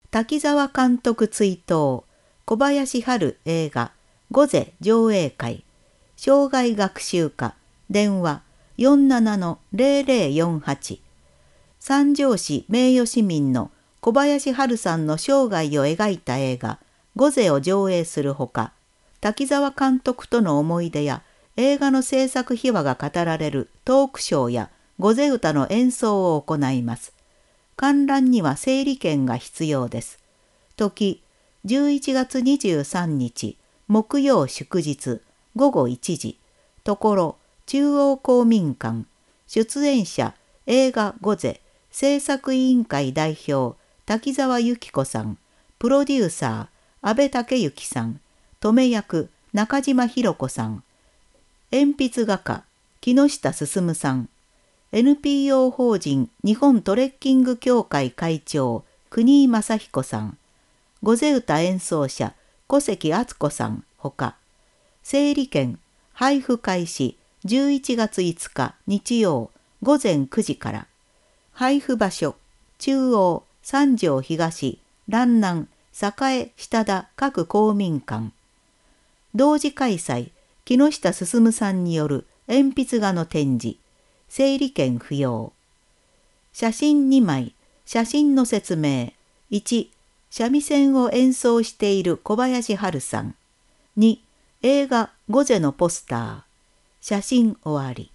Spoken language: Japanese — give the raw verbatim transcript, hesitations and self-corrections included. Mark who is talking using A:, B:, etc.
A: 滝沢監督追悼、小林春映画、御瀬上映会、生涯学習課、電話 よんななのゼロゼロよんはち。三条市名誉市民の小林春さんの生涯を描いた映画、御瀬を上映するほか、滝沢監督との思い出や映画の制作秘話が語られるトークショーや御瀬歌の演奏を行います。観覧には整理券が必要です。時、じゅういちがつにじゅうさんにち、木曜祝日、ごごいちじ。ところ、中央公民館。出演者、映画御瀬、制作委員会代表、滝沢由紀子さん。プロデューサー、安倍武之さん。止め役、中島博子さん。鉛筆画家、木下進さん。エヌピーオー 法人日本トレッキング協会会長、国井正彦さん。御瀬歌演奏者、小関敦子さんほか。整理券、配布開始じゅういちがついつか日曜ごぜんくじから。配布場所、中央、三条東、蘭南、栄下田各公民館。同時開催、木下進さんによる鉛筆画の展示。整理券不要。写真にまい、写真の説明。いち、三味線を演奏している小林春さん。に、映画御瀬のポスター。写真終わり。